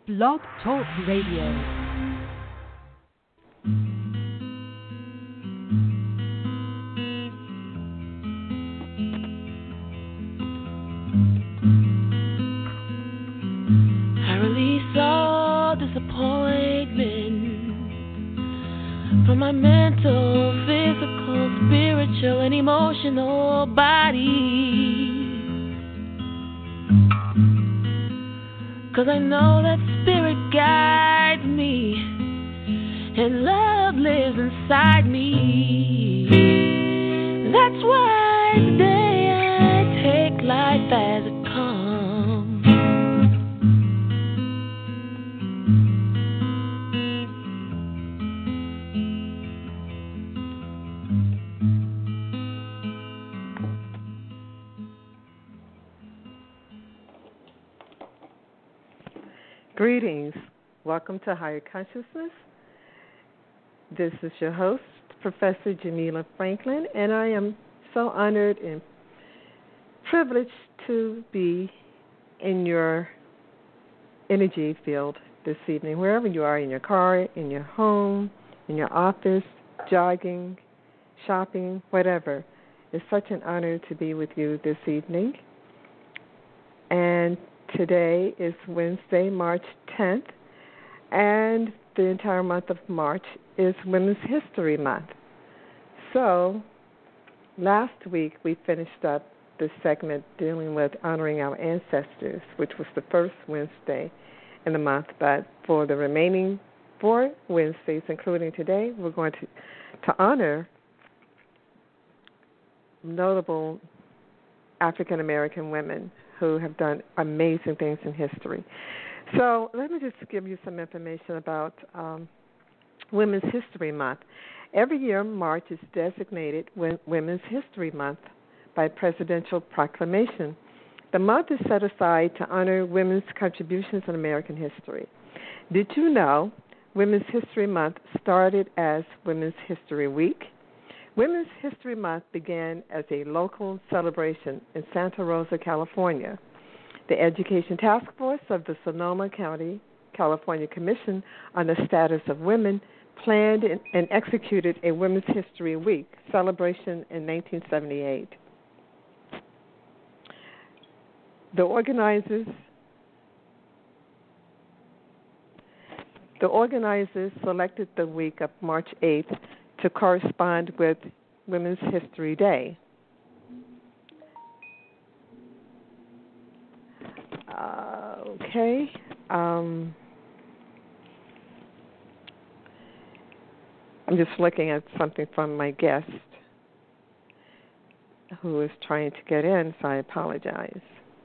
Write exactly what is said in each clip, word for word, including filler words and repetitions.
Blog Talk Radio. From my mental, physical, spiritual, and emotional body. 'Cause I know that spirit guides me, and love lives inside me. That's why today I take life as it comes. Greetings. Welcome to Higher Consciousness. This is your host, Professor Jamila Franklin, and I am so honored and privileged to be in your energy field this evening, wherever you are, in your car, in your home, in your office, jogging, shopping, whatever. It's such an honor to be with you this evening. And today is Wednesday, March tenth, and the entire month of March is Women's History Month. So, last week we finished up this segment dealing with honoring our ancestors, which was the first Wednesday in the month, but for the remaining four Wednesdays, including today, we're going to, to honor notable African American women who have done amazing things in history. So let me just give you some information about um, Women's History Month. Every year, March is designated Women's History Month by presidential proclamation. The month is set aside to honor women's contributions in American history. Did you know Women's History Month started as Women's History Week? Women's History Month began as a local celebration in Santa Rosa, California. The Education Task Force of the Sonoma County, California Commission on the Status of Women planned and executed a Women's History Week celebration in nineteen seventy-eight. The organizers the organizers selected the week of March eighth to correspond with Women's History Day. Uh, okay. Um, I'm just looking at something from my guest who is trying to get in, so I apologize.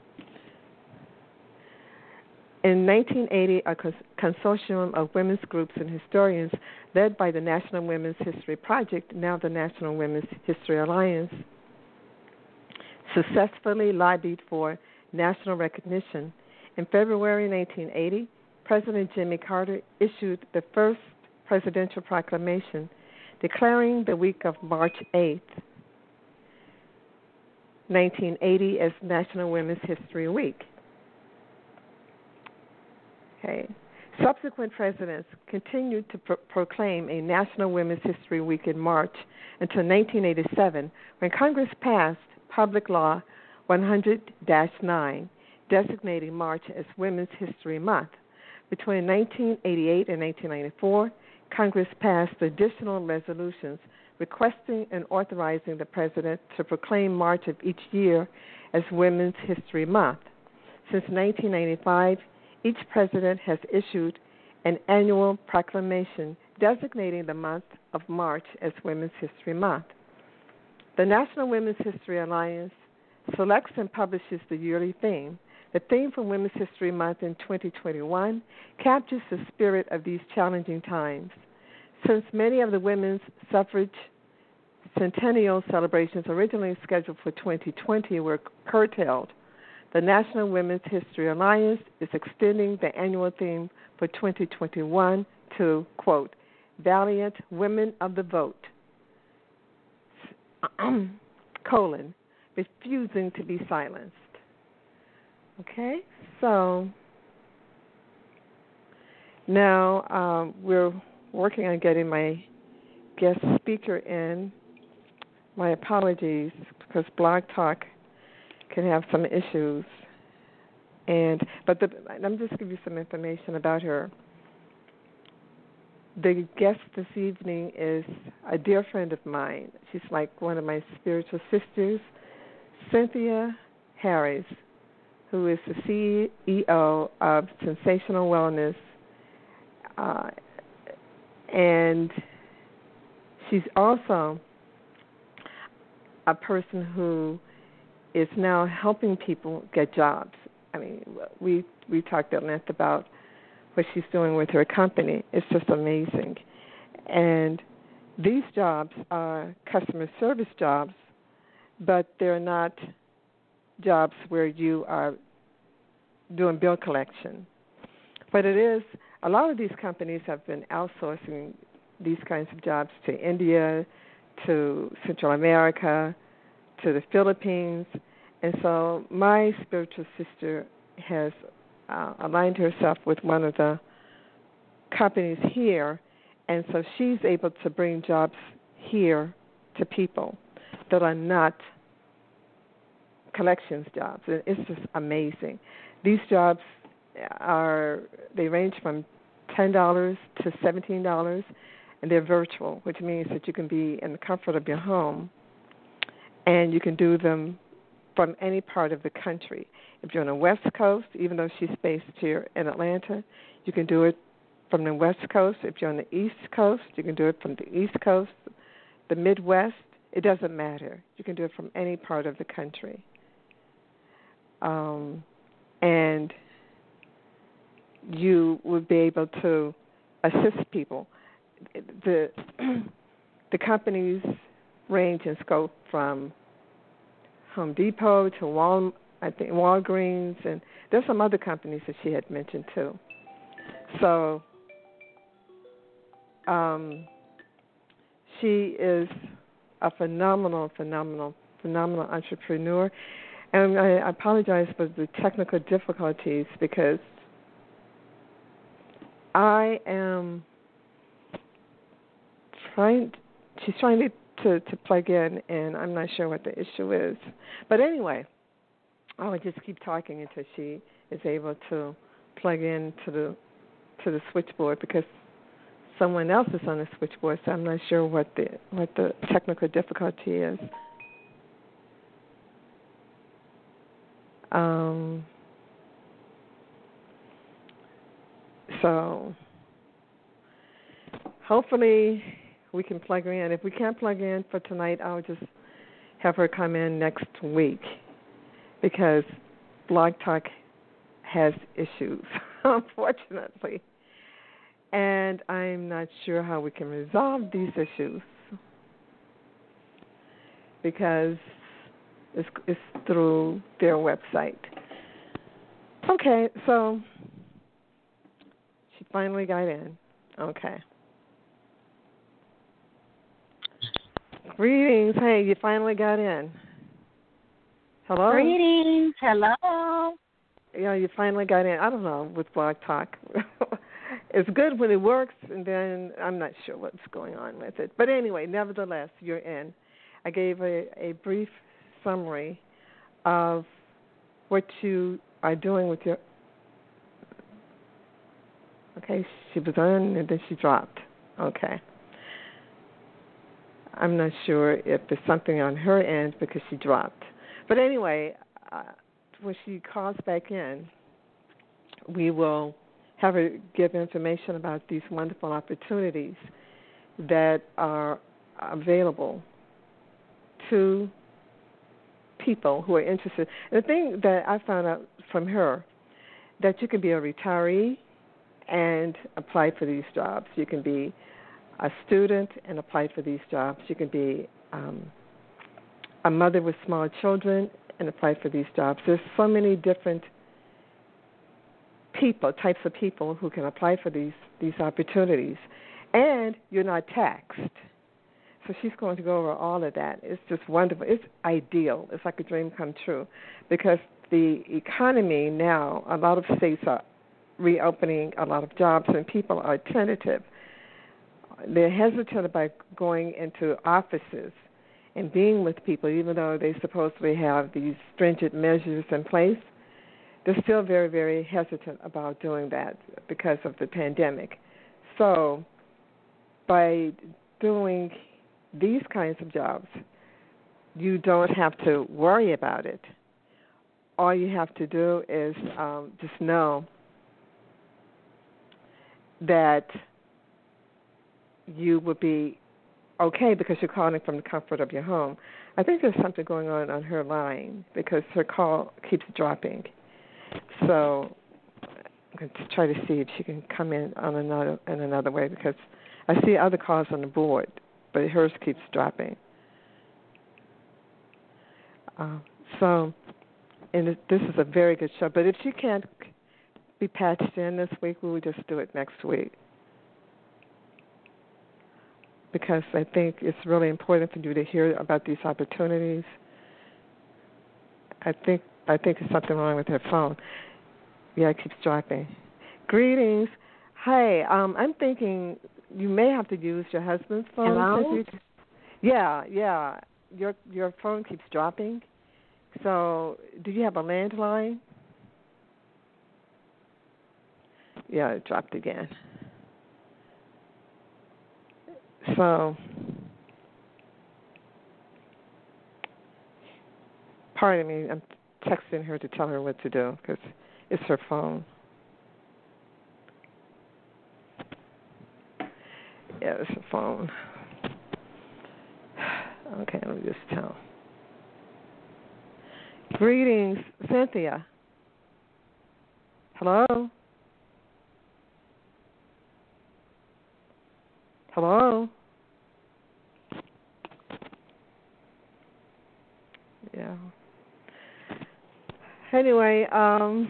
In nineteen eighty, a consortium of women's groups and historians led by the National Women's History Project, now the National Women's History Alliance, successfully lobbied for national recognition. In February nineteen eighty, President Jimmy Carter issued the first presidential proclamation declaring the week of March eighth, nineteen eighty, as National Women's History Week. Okay. Subsequent presidents continued to pro- proclaim a National Women's History Week in March until nineteen eighty-seven, when Congress passed Public Law one hundred dash nine, designating March as Women's History Month. Between nineteen eighty-eight and nineteen ninety-four, Congress passed additional resolutions requesting and authorizing the president to proclaim March of each year as Women's History Month. Since nineteen ninety-five, each president has issued an annual proclamation designating the month of March as Women's History Month. The National Women's History Alliance selects and publishes the yearly theme. The theme for Women's History Month in twenty twenty-one captures the spirit of these challenging times. Since many of the women's suffrage centennial celebrations originally scheduled for twenty twenty were curtailed, the National Women's History Alliance is extending the annual theme for twenty twenty-one to, quote, Valiant Women of the Vote, colon, refusing to be silenced. Okay, so Now, um, we're working on getting my guest speaker in. My apologies, because Blog Talk can have some issues. And but the, let me just give you some information about her. The guest this evening is a dear friend of mine. She's like one of my spiritual sisters, Cynthia Harris, who is the C E O of Sensational Wellness. Uh, and she's also a person who is now helping people get jobs. I mean, we we talked at length about what she's doing with her company. It's just amazing. And these jobs are customer service jobs, but they're not jobs where you are doing bill collection. But it is, a lot of these companies have been outsourcing these kinds of jobs to India, to Central America, to the Philippines. And so my spiritual sister has uh, aligned herself with one of the companies here, and so she's able to bring jobs here to people that are not collections jobs. It's just amazing. These jobs are, they range from ten dollars to seventeen dollars, and they're virtual, which means that you can be in the comfort of your home, and you can do them from any part of the country. If you're on the West Coast, even though she's based here in Atlanta, you can do it from the West Coast. If you're on the East Coast, you can do it from the East Coast, the Midwest. It doesn't matter. You can do it from any part of the country. Um, and you would be able to assist people. The the companies range in scope from Home Depot to Wal, I think Walgreens, and there's some other companies that she had mentioned too. So um, she is a phenomenal, phenomenal, phenomenal entrepreneur. And I apologize for the technical difficulties because I am trying, she's trying to, to, to plug in, and I'm not sure what the issue is. But anyway, I will just keep talking until she is able to plug in to the, to the switchboard, because someone else is on the switchboard, so I'm not sure what the, what the technical difficulty is. Um, so hopefully we can plug her in. If we can't plug in for tonight, I'll just have her come in next week, because Blog Talk has issues, unfortunately. And I'm not sure how we can resolve these issues, because it's, it's through their website. Okay, so she finally got in. Okay. Greetings. Hey, you finally got in. Hello? Greetings. Hello. Yeah, you finally got in. I don't know with Blog Talk. It's good when it works, and then I'm not sure what's going on with it. But anyway, nevertheless, you're in. I gave a, a brief summary of what you are doing with your... Okay, she was on, and then she dropped. Okay. I'm not sure if there's something on her end because she dropped. But anyway, uh, when she calls back in, we will have her give information about these wonderful opportunities that are available to people who are interested. And the thing that I found out from her, that you can be a retiree and apply for these jobs. You can be a student and apply for these jobs. You can be um, a mother with small children and apply for these jobs. There's so many different people, types of people who can apply for these, these opportunities. And you're not taxed. So she's going to go over all of that. It's just wonderful. It's ideal. It's like a dream come true, because the economy now, a lot of states are reopening a lot of jobs, and people are tentative. They're hesitant about going into offices and being with people, even though they supposedly have these stringent measures in place. They're still very, very hesitant about doing that because of the pandemic. So by doing these kinds of jobs, you don't have to worry about it. All you have to do is um, just know that you will be okay because you're calling from the comfort of your home. I think there's something going on on her line because her call keeps dropping. So I'm going to try to see if she can come in on another in another way because I see other calls on the board, but hers keeps dropping. Uh, so, and it, this is a very good show. But if she can't be patched in this week, we will just do it next week. Because I think it's really important for you to hear about these opportunities. I think I think there's something wrong with her phone. Yeah, it keeps dropping. Greetings. Hey, um, I'm thinking you may have to use your husband's phone. Hello? You, yeah, yeah. Your your phone keeps dropping. So, do you have a landline? Yeah, it dropped again. So, pardon me, I'm texting her to tell her what to do because it's her phone. Yeah, it's her phone. Okay, let me just tell. Greetings, Cynthia. Hello? Hello? Yeah. Anyway, um,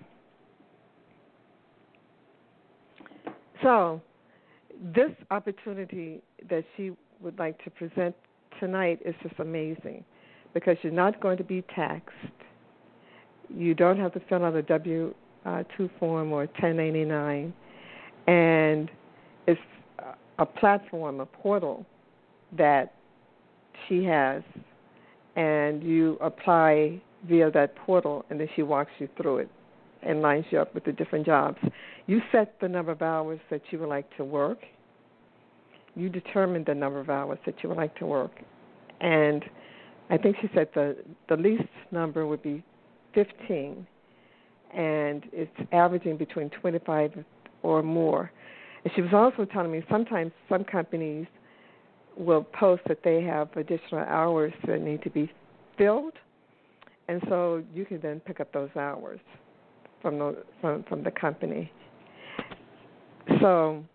so this opportunity that she would like to present tonight is just amazing because you're not going to be taxed. You don't have to fill out a W two form or ten ninety-nine, and it's a platform, a portal that she has, and you apply via that portal, and then she walks you through it and lines you up with the different jobs. You set the number of hours that you would like to work. You determine the number of hours that you would like to work. And I think she said the, the least number would be fifteen, and it's averaging between twenty-five or more. And she was also telling me sometimes some companies will post that they have additional hours that need to be filled, and so you can then pick up those hours from the from, from the company. So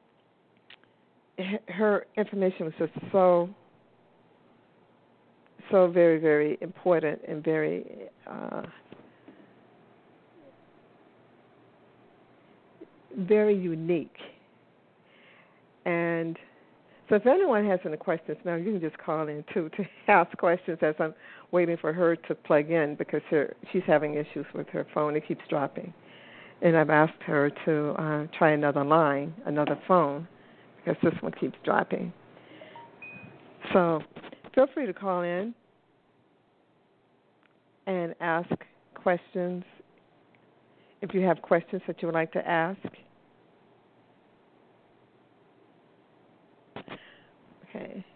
her information was just so so very, very important and very uh, very unique. And so if anyone has any questions now, you can just call in, too, to ask questions as I'm waiting for her to plug in because her, she's having issues with her phone. It keeps dropping. And I've asked her to uh, try another line, another phone, because this one keeps dropping. So feel free to call in and ask questions if you have questions that you would like to ask. Okay.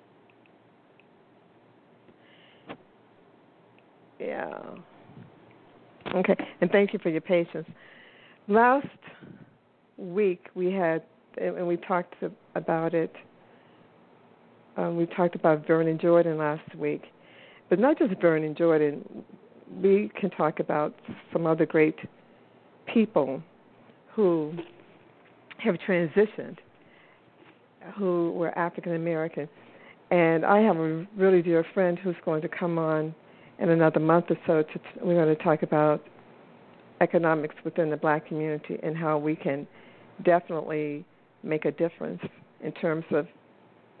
Yeah. Okay, and thank you for your patience. Last week we had, and we talked about it, um, we talked about Vernon Jordan last week, but not just Vernon Jordan. We can talk about some other great people who have transitioned, who were African American. And I have a really dear friend who's going to come on in another month or so. To, we're going to talk about economics within the black community and how we can definitely make a difference in terms of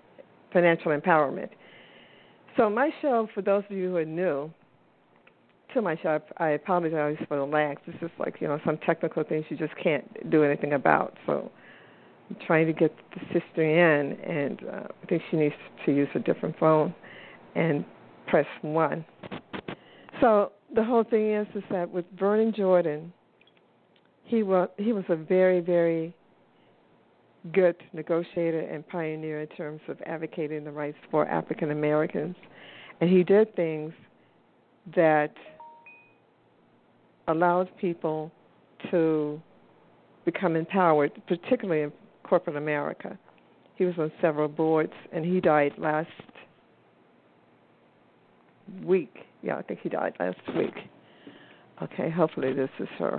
financial empowerment. So my show, for those of you who are new too much. I, I apologize for the lags. It's just like, you know, some technical things you just can't do anything about. So I'm trying to get the sister in, and uh, I think she needs to use a different phone and press one. So the whole thing is, is that with Vernon Jordan, he was, he was a very, very good negotiator and pioneer in terms of advocating the rights for African Americans. And he did things that allowed people to become empowered, particularly in corporate America. He was on several boards, and he died last week. Yeah, I think he died last week. Okay, hopefully this is her.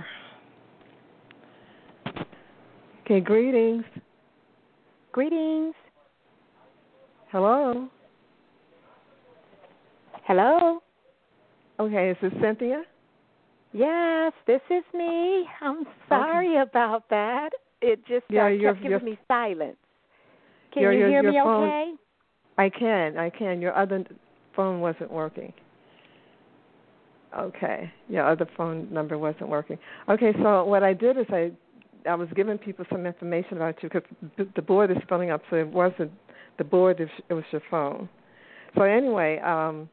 Okay, greetings. Greetings. Hello. Hello. Okay, is this Cynthia? Yes, this is me. I'm sorry okay. about that. It just yeah, uh, your, kept giving your, me silence. Can your, you your, hear your me phone, okay? I can, I can. Your other phone wasn't working. Okay, your other phone number wasn't working. Okay, so what I did is I I was giving people some information about you because the board is filling up, so it wasn't the board, it was your phone. So anyway, um,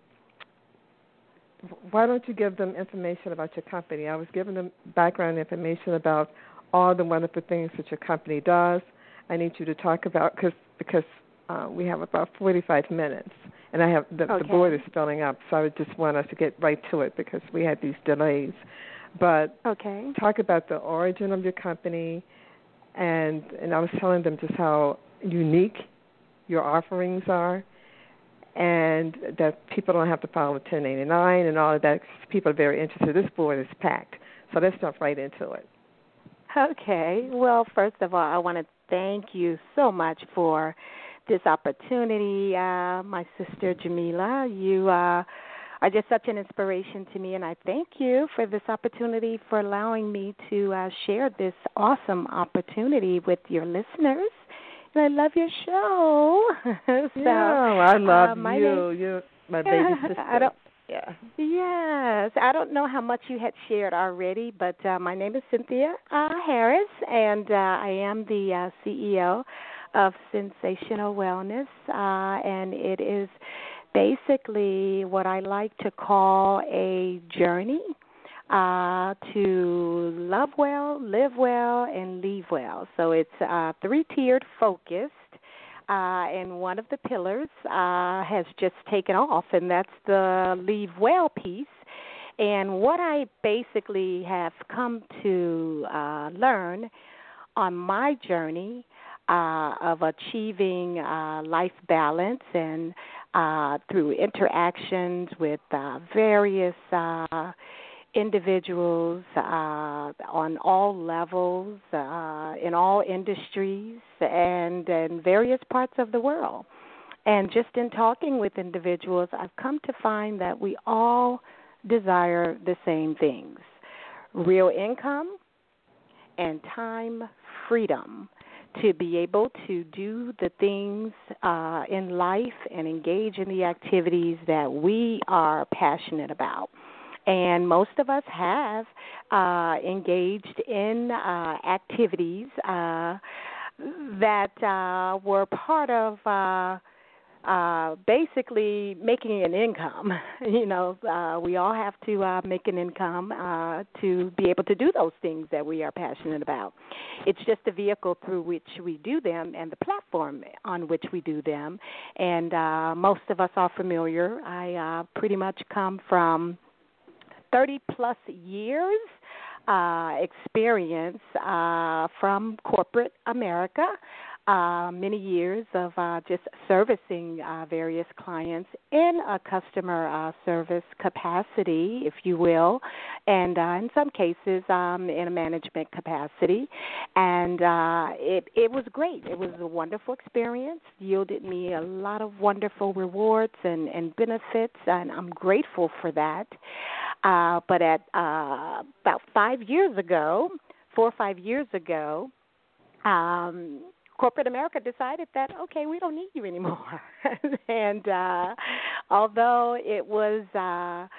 why don't you give them information about your company? I was giving them background information about all the wonderful things that your company does. I need you to talk about, cause, because uh, we have about forty-five minutes, and I have the, okay. the board is filling up, so I would just want us to get right to it because we had these delays. But okay. talk about the origin of your company, and and I was telling them just how unique your offerings are, and that people don't have to file a ten eighty-nine and all of that. People are very interested. This board is packed, so let's jump right into it. Okay. Well, first of all, I want to thank you so much for this opportunity, uh, my sister Jamila. You uh, are just such an inspiration to me, and I thank you for this opportunity for allowing me to uh, share this awesome opportunity with your listeners. And I love your show. so, yeah, well, I love uh, my you. name, You're my baby sister. I don't, yeah. Yes. I don't know how much you had shared already, but uh, my name is Cynthia uh, Harris, and uh, I am the uh, C E O of Sensational Wellness, uh, and it is basically what I like to call a journey uh, to love well, live well, and leave well. So it's uh, three-tiered focused, uh, and one of the pillars uh, has just taken off, and that's the leave well piece. And what I basically have come to uh, learn on my journey uh, of achieving uh, life balance and uh, through interactions with uh, various uh, individuals uh, on all levels, uh, in all industries, and in various parts of the world. And just in talking with individuals, I've come to find that we all desire the same things: real income and time freedom to be able to do the things uh, in life and engage in the activities that we are passionate about. And most of us have uh, engaged in uh, activities uh, that uh, were part of uh, uh, basically making an income. You know, uh, we all have to uh, make an income uh, to be able to do those things that we are passionate about. It's just the vehicle through which we do them and the platform on which we do them. And uh, most of us are familiar. I uh, pretty much come from thirty-plus years uh, experience uh, from corporate America, uh, many years of uh, just servicing uh, various clients in a customer uh, service capacity, if you will, and uh, in some cases um, in a management capacity. And uh, it, it was great. It was a wonderful experience, yielded me a lot of wonderful rewards and, and benefits, and I'm grateful for that. Uh, but at uh, about five years ago, four or five years ago, um, corporate America decided that, okay, we don't need you anymore. and uh, although it was uh,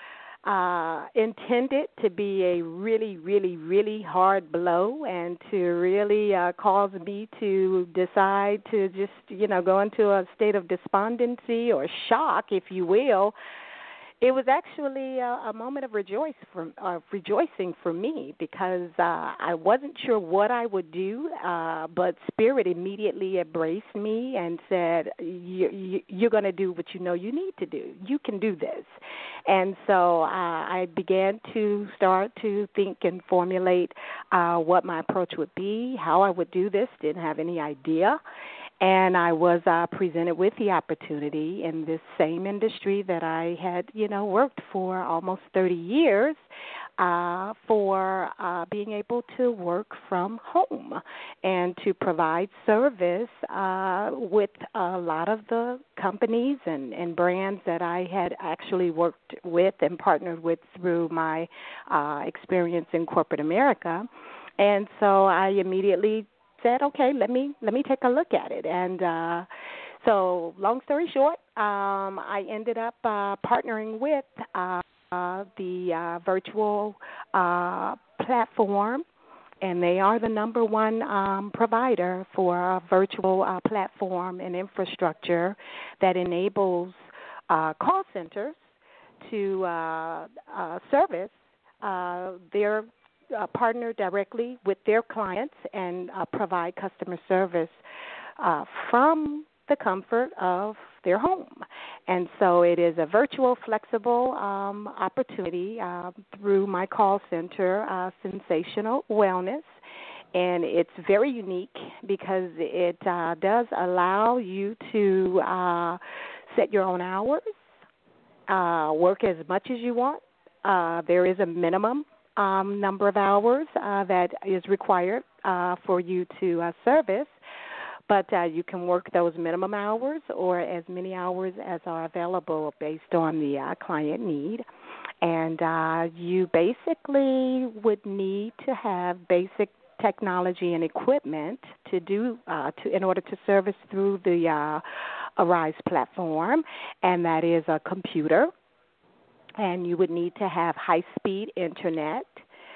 uh, intended to be a really, really, really hard blow and to really uh, cause me to decide to just, you know, go into a state of despondency or shock, if you will. It was actually a, a moment of rejoice for, uh, rejoicing for me because uh, I wasn't sure what I would do, uh, but Spirit immediately embraced me and said, you, you, you're going to do what you know you need to do. You can do this. And so uh, I began to start to think and formulate uh, what my approach would be, how I would do this, didn't have any idea. And I was uh, presented with the opportunity in this same industry that I had, you know, worked for almost thirty years uh, for uh, being able to work from home and to provide service uh, with a lot of the companies and, and brands that I had actually worked with and partnered with through my uh, experience in corporate America. And so I immediately said, okay, let me let me take a look at it. And uh, so long story short, um, I ended up uh, partnering with uh, uh, the uh, virtual uh, platform, and they are the number one um, provider for a virtual uh, platform and infrastructure that enables uh, call centers to uh, uh, service uh, their Uh, partner directly with their clients and uh, provide customer service uh, from the comfort of their home. And so it is a virtual, flexible um, opportunity uh, through my call center, uh, Sensational Wellness. And it's very unique because it uh, does allow you to uh, set your own hours, uh, work as much as you want. Uh, there is a minimum Um, number of hours uh, that is required uh, for you to uh, service, but uh, you can work those minimum hours or as many hours as are available based on the uh, client need. And uh, you basically would need to have basic technology and equipment to do uh, to in order to service through the uh, Arise platform, and that is a computer. And you would need to have high-speed internet,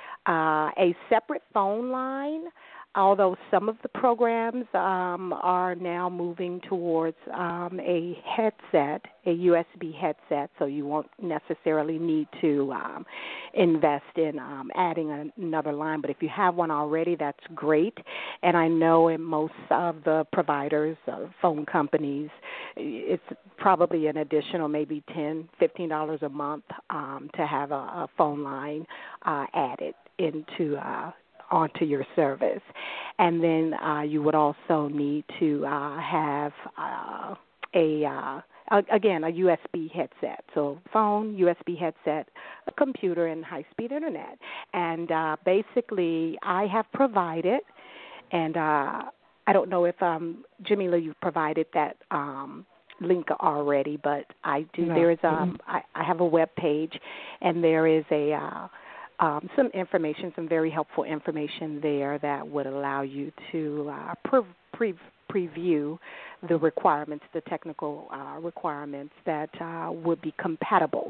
uh, a separate phone line, although some of the programs um, are now moving towards um, a headset, a U S B headset, so you won't necessarily need to um, invest in um, adding another line. But if you have one already, that's great. And I know in most of the providers, uh, phone companies, it's probably an additional maybe ten dollars, fifteen dollars a month um, to have a, a phone line uh, added into uh onto your service. And then uh, you would also need to uh, have uh, a, uh, again, a U S B headset. So phone, U S B headset, a computer, and high-speed internet. And uh, basically I have provided, and uh, I don't know if, um, Jamila, you've provided that um, link already, but I do. No. There is um, Mm-hmm. I, I have a web page, and there is a uh, Um, some information, some very helpful information there that would allow you to uh, pre- pre- preview the requirements, the technical uh, requirements that uh, would be compatible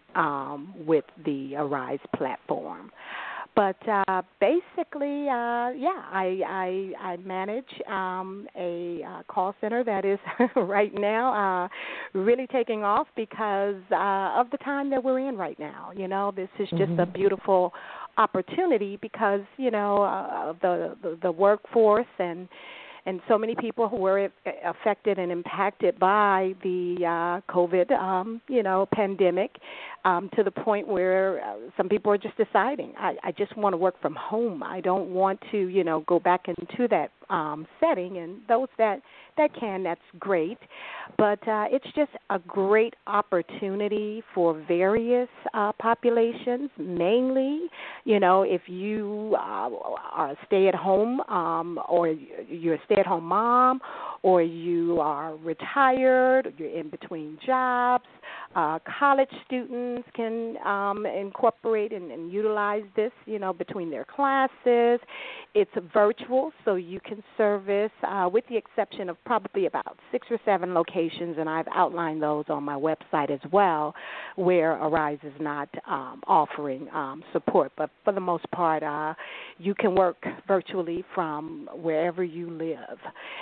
um, with the Arise platform. But uh, basically, uh, yeah, I, I, I manage um, a uh, call center that is right now uh, really taking off because uh, of the time that we're in right now. You know, this is just mm-hmm. a beautiful opportunity because, you know, uh, the, the the workforce and and so many people who were affected and impacted by the uh, COVID, um, you know, pandemic, um, to the point where uh, some people are just deciding, I, I just want to work from home. I don't want to, you know, go back into that um, setting. And those that, that can, that's great. But uh, it's just a great opportunity for various uh, populations, mainly, you know, if you uh, are a stay-at-home um, or you're a stay-at-home mom, or you are retired, or you're in between jobs, uh, college students can um, incorporate and, and utilize this, you know, between their classes. It's virtual, so you can service, uh, with the exception of probably about six or seven locations, and I've outlined those on my website as well, where Arise is not um, offering um, support. But for the most part, uh, you can work virtually from wherever you live,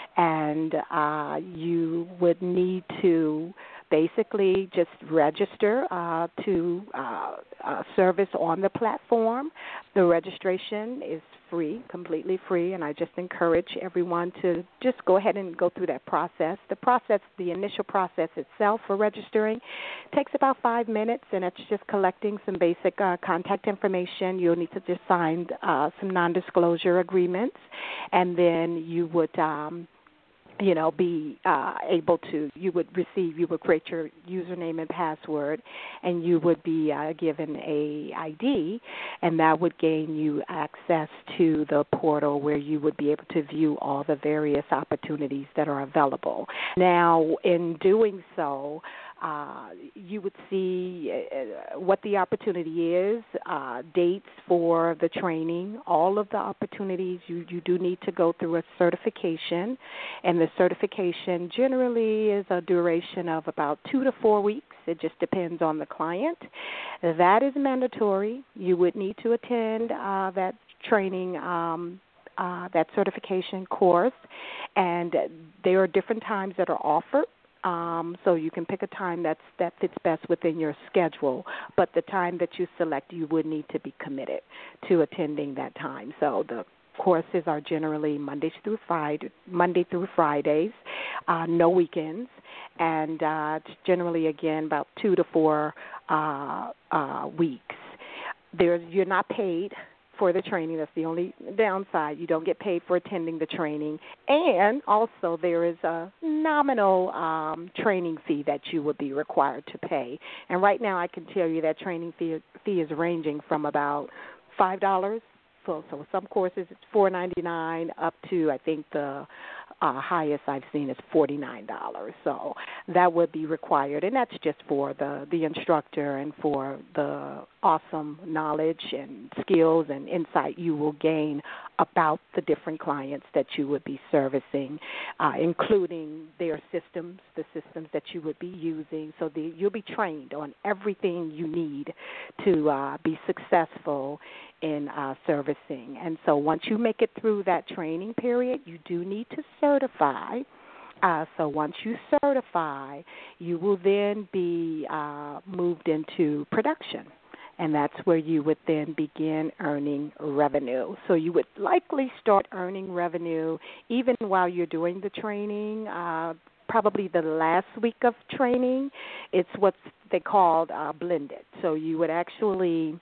and uh, you would need to basically just register uh, to uh, uh, service on the platform. The registration is free, completely free, and I just encourage everyone to just go ahead and go through that process. The process, the initial process itself for registering takes about five minutes, and it's just collecting some basic uh, contact information. You'll need to just sign uh, some non-disclosure agreements, and then you would um, you know, be uh, able to, you would receive, you would create your username and password, and you would be uh, given a I D, and that would gain you access to the portal where you would be able to view all the various opportunities that are available. Now, in doing so, Uh, you would see uh, what the opportunity is, uh, dates for the training, all of the opportunities. You, you do need to go through a certification, and the certification generally is a duration of about two to four weeks. It just depends on the client. That is mandatory. You would need to attend uh, that training um uh, that certification course, and there are different times that are offered. Um, so you can pick a time that's, that fits best within your schedule, but the time that you select, you would need to be committed to attending that time. So the courses are generally Mondays through Friday, Monday through Fridays, uh, no weekends, and uh, it's generally, again, about two to four uh, uh, weeks. There's, you're not paid for the training. That's the only downside. You don't get paid for attending the training. And also there is a nominal um, training fee that you would be required to pay. And right now I can tell you that training fee, fee is ranging from about five dollars. So, so some courses it's four ninety-nine up to, I think, the uh, highest I've seen is forty-nine dollars. So that would be required, and that's just for the, the instructor and for the awesome knowledge and skills and insight you will gain about the different clients that you would be servicing, uh, including their systems, the systems that you would be using. So the, you'll be trained on everything you need to uh, be successful in uh, servicing. And so once you make it through that training period, you do need to certify. Uh, so once you certify, you will then be uh, moved into production. And that's where you would then begin earning revenue. So you would likely start earning revenue even while you're doing the training, uh, probably the last week of training. It's what they called uh, blended. So you would actually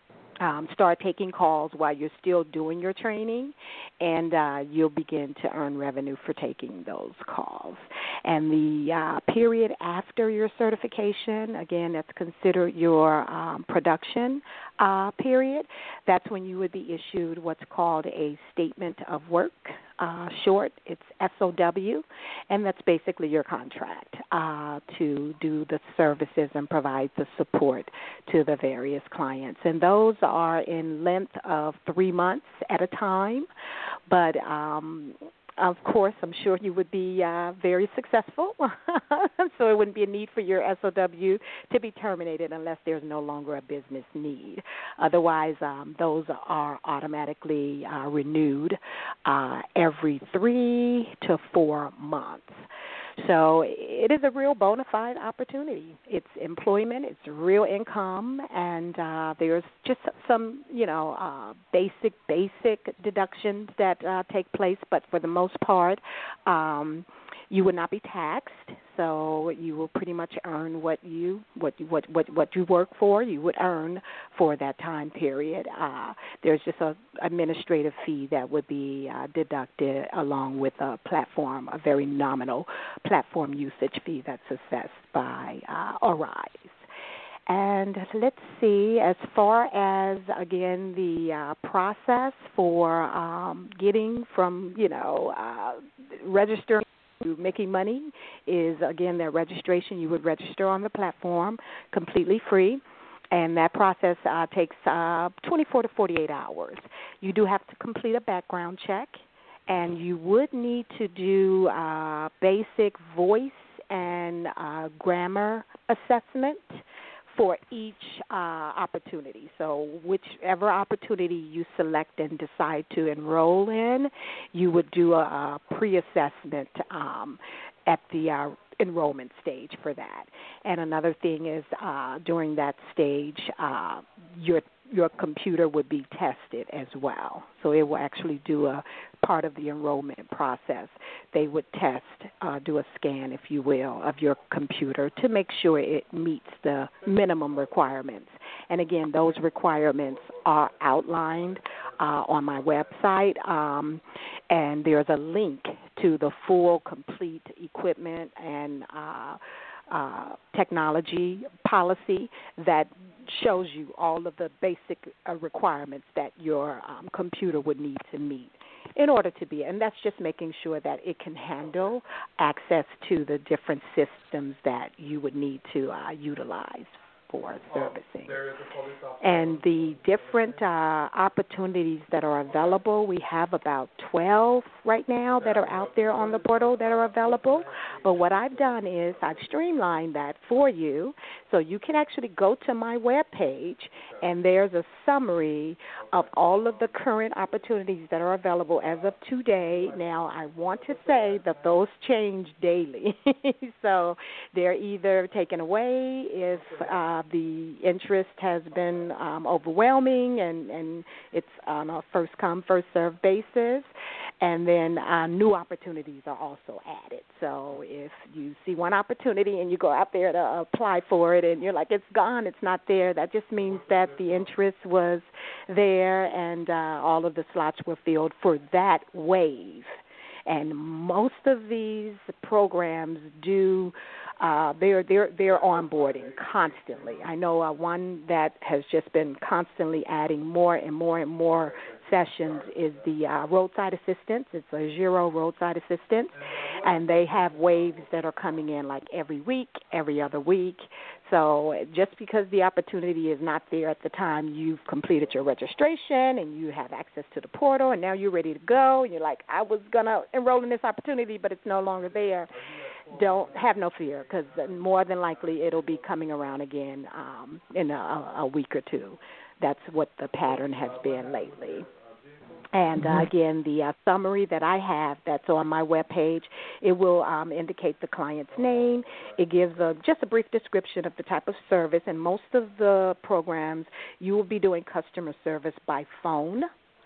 Um, start taking calls while you're still doing your training, and uh, you'll begin to earn revenue for taking those calls. And the uh, period after your certification, again, that's considered your um, production uh, period. That's when you would be issued what's called a statement of work. Uh, short, it's S O W, and that's basically your contract uh, to do the services and provide the support to the various clients. And those are in length of three months at a time, but um, of course, I'm sure you would be uh, very successful, so it wouldn't be a need for your S O W to be terminated unless there's no longer a business need. Otherwise, um, those are automatically uh, renewed uh, every three to four months. So it is a real bona fide opportunity. It's employment, it's real income, and uh, there's just some, you know, uh, basic, basic deductions that uh, take place, but for the most part, um, you would not be taxed, so you will pretty much earn what you what you, what what what you work for. You would earn for that time period. Uh, there's just a administrative fee that would be uh, deducted along with a platform, a very nominal platform usage fee that's assessed by uh, Arise. And let's see, as far as, again, the uh, process for um, getting from, you know, uh, registering making money is, again, their registration. You would register on the platform completely free. And that process uh, takes uh, twenty-four to forty-eight hours. You do have to complete a background check, and you would need to do uh, basic voice and uh, grammar assessment for each uh, opportunity. So whichever opportunity you select and decide to enroll in, you would do a, a pre-assessment um, at the uh, enrollment stage for that. And another thing is uh, during that stage, uh, your your computer would be tested as well. So it will actually do a part of the enrollment process. They would test, uh, do a scan, if you will, of your computer to make sure it meets the minimum requirements. And again, those requirements are outlined uh, on my website, um, and there's a link to the full, complete equipment and uh, uh, technology policy that shows you all of the basic uh, requirements that your um, computer would need to meet in order to be, and that's just making sure that it can handle access to the different systems that you would need to uh, utilize for servicing. And the different uh, opportunities that are available, we have about twelve right now that are out there on the portal that are available. But what I've done is I've streamlined that for you, so you can actually go to my webpage, and there's a summary of all of the current opportunities that are available as of today. Now, I want to say that those change daily. So they're either taken away if uh, the interest has been um, overwhelming, and, and it's on a first-come, first-served basis. And then uh, new opportunities are also added. So if you see one opportunity and you go out there to apply for it and you're like, it's gone, it's not there, that just means that the interest was there and uh, all of the slots were filled for that wave. And most of these programs do, uh, they're, they're, they're onboarding constantly. I know uh, one that has just been constantly adding more and more and more sessions is the uh, roadside assistance. It's a Zero roadside assistance, and they have waves that are coming in like every week, every other week. So just because the opportunity is not there at the time you've completed your registration and you have access to the portal and now you're ready to go, and you're like, I was going to enroll in this opportunity, but it's no longer there, don't have no fear, because more than likely it'll be coming around again um, in a, a week or two. That's what the pattern has been lately. And uh, again, the uh, summary that I have that's on my webpage, it will um, indicate the client's name. It gives a, just a brief description of the type of service. And most of the programs, you will be doing customer service by phone,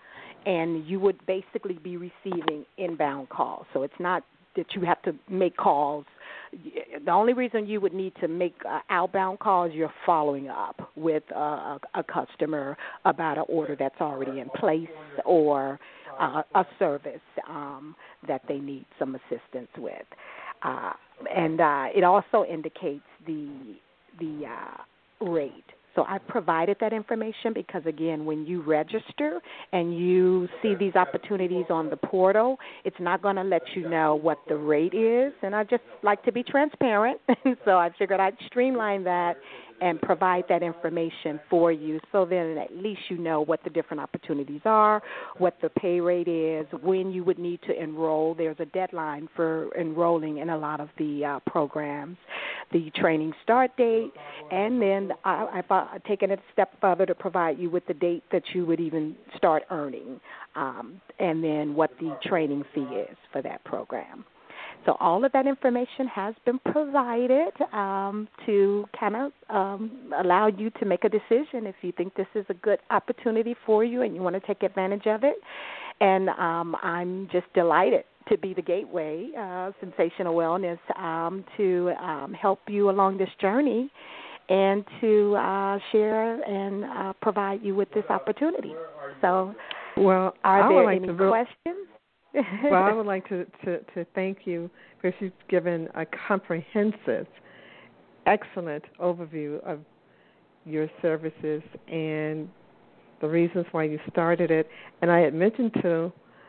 and you would basically be receiving inbound calls. So it's not that you have to make calls. The only reason you would need to make uh, outbound calls, you're following up with uh, a, a customer about an order that's already in place or uh, a service um, that they need some assistance with. Uh, and uh, it also indicates the the uh, rate. So I provided that information because, again, when you register and you see these opportunities on the portal, it's not going to let you know what the rate is. And I just like to be transparent, so I figured I'd streamline that and provide that information for you, so then at least you know what the different opportunities are, what the pay rate is, when you would need to enroll. There's a deadline for enrolling in a lot of the uh, programs, the training start date, and then I, I've taken it a step further to provide you with the date that you would even start earning, um, and then what the training fee is for that program. So all of that information has been provided um, to kind of um, allow you to make a decision if you think this is a good opportunity for you and you want to take advantage of it. And um, I'm just delighted to be the gateway, uh, Sensational Wellness, um, to um, help you along this journey and to uh, share and uh, provide you with this opportunity. So well, are I there like any to questions? Well, I would like to, to, to thank you because you've given a comprehensive, excellent overview of your services and the reasons why you started it. And I had mentioned to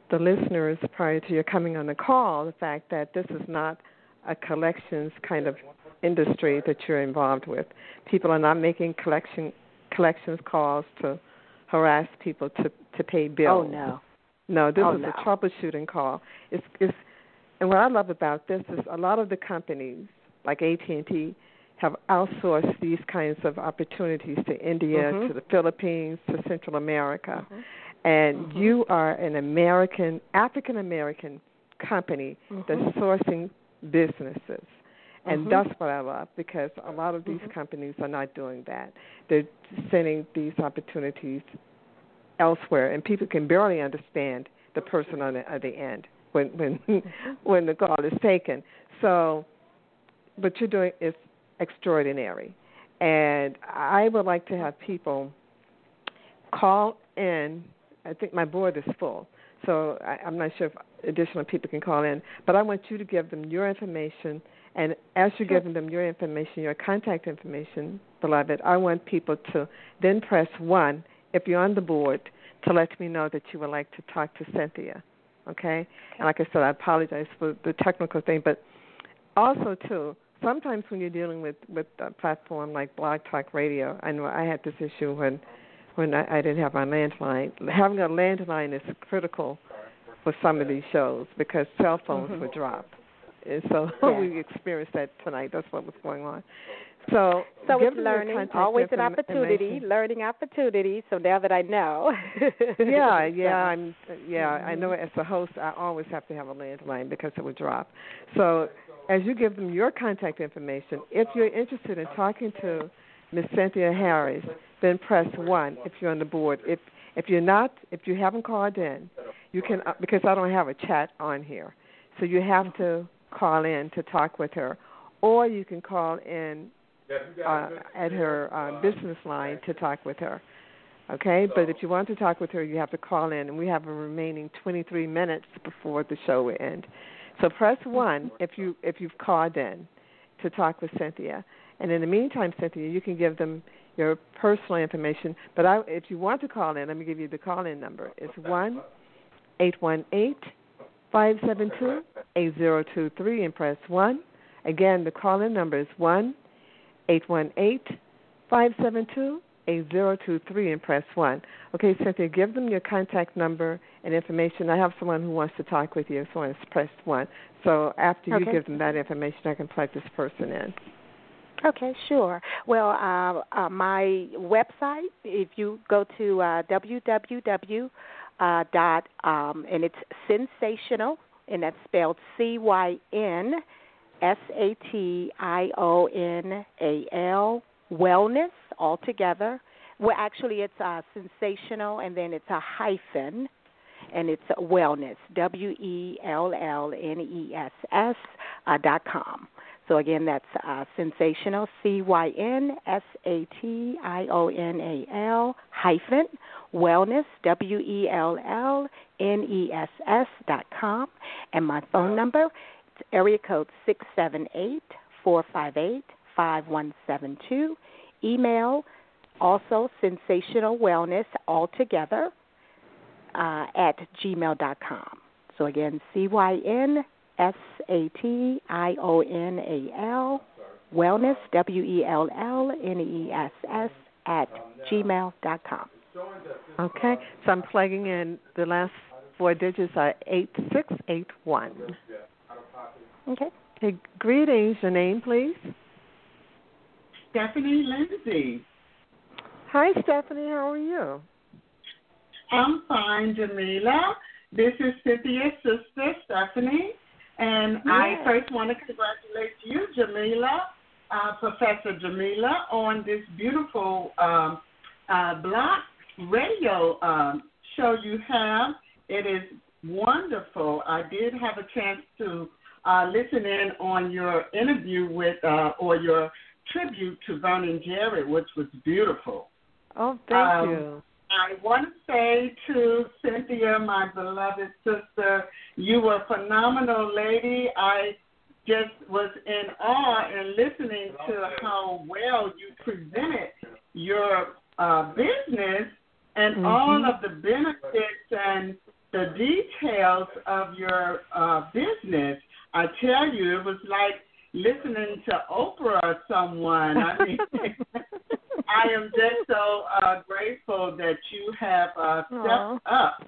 the listeners prior to your coming on the call the fact that this is not a collections kind of industry that you're involved with. People are not making collection collections calls to harass people to, to pay bills. Oh, no. No, this oh, is no. a troubleshooting call. It's, it's, and what I love about this is a lot of the companies, like A T and T, have outsourced these kinds of opportunities to India, mm-hmm. to the Philippines, to Central America. Mm-hmm. And mm-hmm. you are an American, African-American company mm-hmm. that's sourcing businesses. And mm-hmm. that's what I love, because a lot of these mm-hmm. companies are not doing that. They're sending these opportunities elsewhere, and people can barely understand the person on the other end when when mm-hmm. when the call is taken. So what you're doing is extraordinary. And I would like to have people call in. I think my board is full, so I, I'm not sure if additional people can call in, but I want you to give them your information. And as you're sure. giving them your information, your contact information, beloved, I want people to then press one, if you're on the board, to let me know that you would like to talk to Cynthia, okay? okay? And like I said, I apologize for the technical thing, but also, too, sometimes when you're dealing with, with a platform like Blog Talk Radio, I know I had this issue when when I, I didn't have my landline. Having a landline is critical for some of these shows because cell phones mm-hmm. would drop. And so yeah. we experienced that tonight. That's what was going on. So, so it's learning, always an opportunity, learning opportunity. So now that I know. yeah, yeah, I'm, yeah. Mm-hmm. I know as a host, I always have to have a landline because it would drop. So as you give them your contact information, if you're interested in talking to Miss Cynthia Harris, then press one if you're on the board. If if you're not, if you haven't called in, you can uh, because I don't have a chat on here, so you have to call in to talk with her, or you can call in uh, at her uh, business line to talk with her. Okay, but if you want to talk with her, you have to call in, and we have a remaining twenty-three minutes before the show will end. So press one if you if you've called in to talk with Cynthia, and in the meantime, Cynthia, you can give them your personal information. But I, if you want to call in, let me give you the call-in number. It's one eight one eight five seven two eight zero two three, and press one. Again, the call-in number is one eight one eight five seven two eight zero two three, and press one. Okay, Cynthia, give them your contact number and information. I have someone who wants to talk with you, so I press one. So after you okay. give them that information, I can plug this person in. Okay, sure. Well, uh, uh, my website, if you go to uh, www. Uh, dot, um, and it's Cynsational, and that's spelled C Y N S A T I O N A L, wellness, all together. Well, actually, it's uh, Sensational, and then it's a hyphen, and it's wellness, W E L L N E S S uh, dot com. So, again, that's uh, Cynsational, C Y N S A T I O N A L, hyphen, wellness, W E L L N E S S dot com. And my phone number, it's area code six seven eight, four five eight, five one seven two. Email, also Sensational Wellness, all together, uh, at gmail dot com. So, again, C Y N S A T I O N A L, wellness, W E L L N E S S, at gmail dot com. Okay, so I'm plugging in the last four digits are eight six eight one. Okay. Hey, greetings. Your name, please? Stephanie Lindsay. Hi, Stephanie. How are you? I'm fine, Jamila. This is Cynthia's sister, Stephanie. And yes. I first want to congratulate you, Jamila, uh, Professor Jamila, on this beautiful um, uh, Block radio um, show you have. It is wonderful. I did have a chance to uh, listen in on your interview with, uh, or your tribute to Vernon Jarrett, which was beautiful. Oh, thank um, you. I want to say to Cynthia, my beloved sister, you were a phenomenal lady. I just was in awe and listening to how well you presented your uh, business and mm-hmm. all of the benefits and the details of your uh, business, I tell you, it was like listening to Oprah or someone. I mean, I am just so uh, grateful that you have uh, stepped Aww. up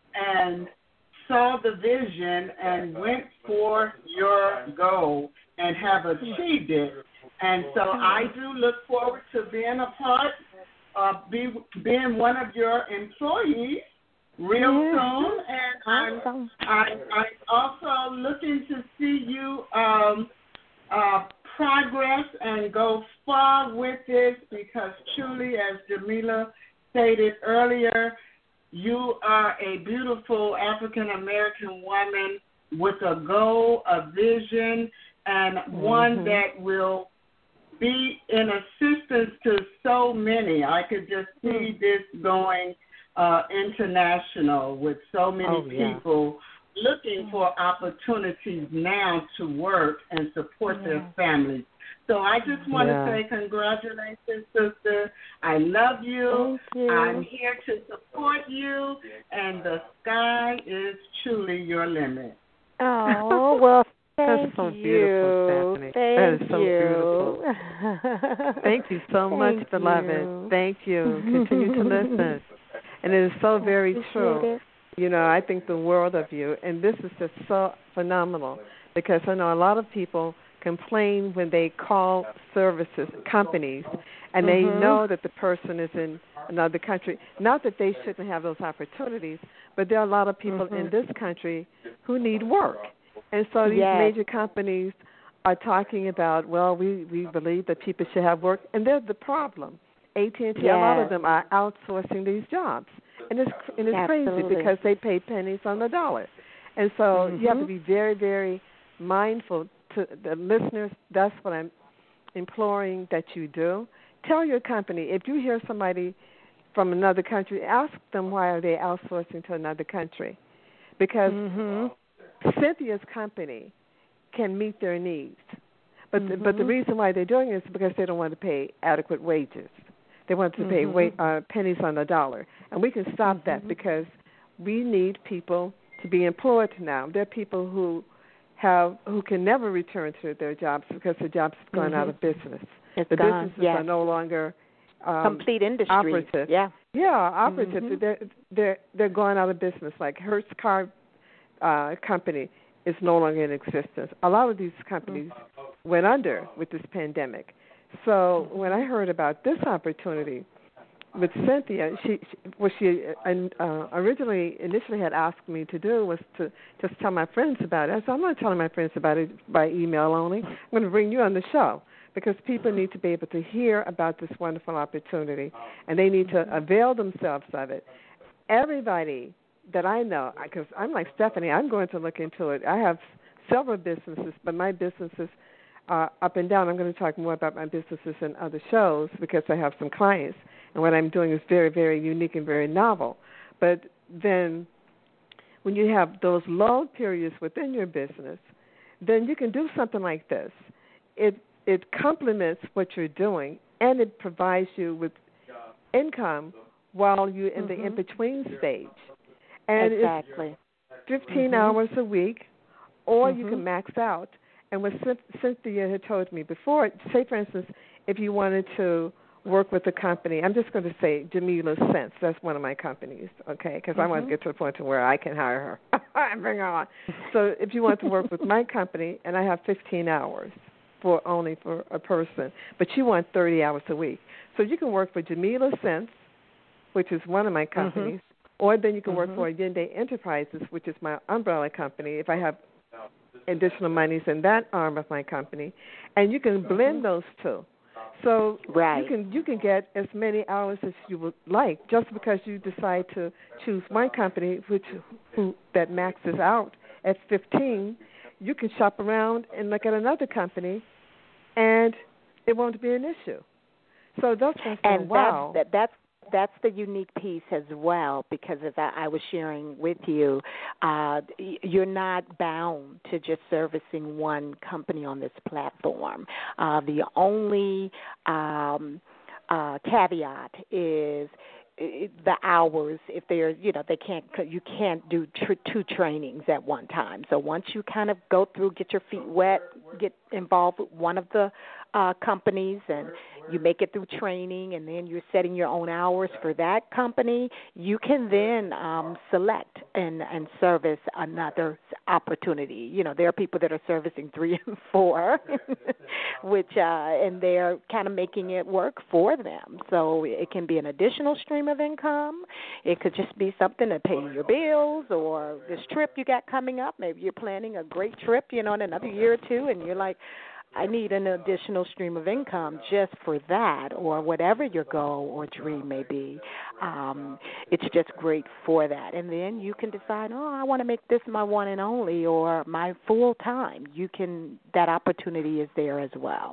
and saw the vision and went for your goal and have achieved it. And so I do look forward to being a part, uh, be, being one of your employees real yeah. soon. And awesome. I'm, I, I'm also looking to see you um, uh, progress and go far with this, because truly, as Jamila stated earlier, you are a beautiful African-American woman with a goal, a vision, and mm-hmm. one that will be in assistance to so many. I could just see mm. this going uh, international with so many oh, people yeah. looking for opportunities now to work and support yeah. their families. So I just want yeah. to say congratulations, sister. I love you. Thank you. I'm here to support you, and the sky is truly your limit. Oh, well, thank That's so you. beautiful, Stephanie. Thank that is so you. beautiful. Thank you so Thank much, beloved. you. Thank you. Continue to listen. And it is so very true. It. You know, I think the world of you, and this is just so phenomenal, because I know a lot of people complain when they call services companies and mm-hmm. they know that the person is in another country. Not that they shouldn't have those opportunities, but there are a lot of people mm-hmm. in this country who need work. And so these yes. major companies are talking about, well, we, we believe that people should have work, and they're the problem. A T and T, yes. a lot of them are outsourcing these jobs. And it's, and it's crazy because they pay pennies on the dollar. And so mm-hmm. you have to be very, very mindful. To the listeners, that's what I'm imploring that you do. Tell your company, if you hear somebody from another country, ask them why are they outsourcing to another country. Because mm-hmm. Cynthia's company can meet their needs. But mm-hmm. the, but the reason why they're doing it is because they don't want to pay adequate wages. They want to mm-hmm. pay wait, uh, pennies on the dollar. And we can stop mm-hmm. that, because we need people to be employed now. There are people who have who can never return to their jobs because the jobs have gone mm-hmm. out of business. It's the gone, businesses yes. are no longer um, complete industry. Operative. Yeah, yeah, operative. Mm-hmm. They're they're they're going out of business. Like Hertz Car uh, Company is no longer in existence. A lot of these companies mm-hmm. went under with this pandemic. So when I heard about this opportunity with Cynthia, she, she what she uh, originally initially had asked me to do was to just tell my friends about it. I said, I'm not telling my friends about it by email only. I'm going to bring you on the show, because people need to be able to hear about this wonderful opportunity, and they need to avail themselves of it. Everybody that I know, because I'm like Stephanie, I'm going to look into it. I have several businesses, but my businesses are up and down. I'm going to talk more about my businesses in other shows, because I have some clients. And what I'm doing is very, very unique and very novel. But then when you have those lull periods within your business, then you can do something like this. It it complements what you're doing, and it provides you with income while you're in mm-hmm. the in-between stage. And exactly. it's fifteen mm-hmm. hours a week, or mm-hmm. you can max out. And what Cynthia had told me before, say, for instance, if you wanted to work with a company, I'm just going to say Jamila Sense. That's one of my companies, okay, because mm-hmm. I want to get to the point to where I can hire her and bring her on. So if you want to work with my company, and I have fifteen hours for only for a person, but you want thirty hours a week. So you can work for Jamila Sense, which is one of my companies, mm-hmm. or then you can work mm-hmm. for Yende Enterprises, which is my umbrella company, if I have additional monies in that arm of my company, and you can blend mm-hmm. those two. So right. you can you can get as many hours as you would like, just because you decide to choose my company, which who that maxes out at fifteen. You can shop around and look at another company, and it won't be an issue. So that's why I said, and wow. That's, that, that's that's the unique piece as well, because as I, I was sharing with you, uh, you're not bound to just servicing one company on this platform. Uh, the only um, uh, caveat is the hours, if they're, you know, they can't, you can't do tr- two trainings at one time. So once you kind of go through, get your feet wet, get involved with one of the uh, companies, and you make it through training, and then you're setting your own hours for that company, you can then um, select and, and service another opportunity. You know, there are people that are servicing three and four, which, uh, and they're kind of making it work for them. So it can be an additional stream of income. It could just be something to pay your bills, or this trip you got coming up. Maybe you're planning a great trip, you know, in another year or two, and you're like, I need an additional stream of income just for that, or whatever your goal or dream may be. Um, it's just great for that. And then you can decide, oh, I want to make this my one and only, or my full time. You can, that opportunity is there as well.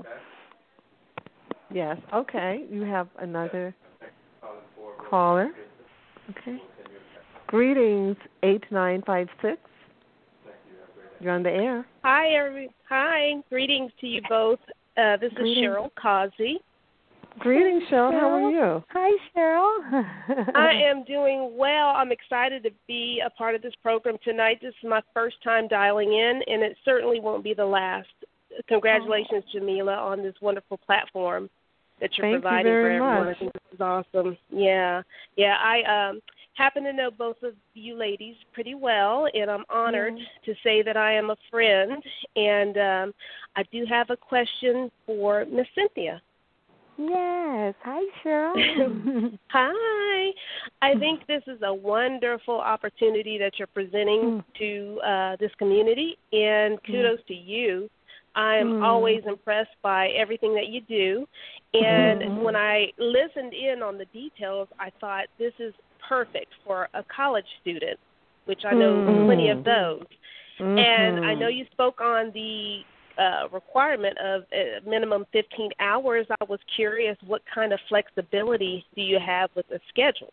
Yes. Okay. You have another caller. Okay. Greetings, eight nine five six. You're on the air. Hi, every, hi. Greetings to you both. Uh, this Greetings. is Cheryl Causey. Greetings, Cheryl. How are you? Hi, Cheryl. I am doing well. I'm excited to be a part of this program tonight. This is my first time dialing in, and it certainly won't be the last. Congratulations, oh. Jamila, on this wonderful platform that you're Thank providing you for very everyone. much. I think this is awesome. Yeah, yeah. I um. happen to know both of you ladies pretty well, and I'm honored mm. to say that I am a friend. And um, I do have a question for Miss Cynthia. Yes. Hi, Cheryl. Hi. I think this is a wonderful opportunity that you're presenting mm. to uh, this community, and kudos mm. to you. I'm mm. always impressed by everything that you do. And mm. when I listened in on the details, I thought this is perfect for a college student, which I know mm. plenty of those. Mm-hmm. And I know you spoke on the uh, requirement of a minimum fifteen hours. I was curious, what kind of flexibility do you have with the schedule?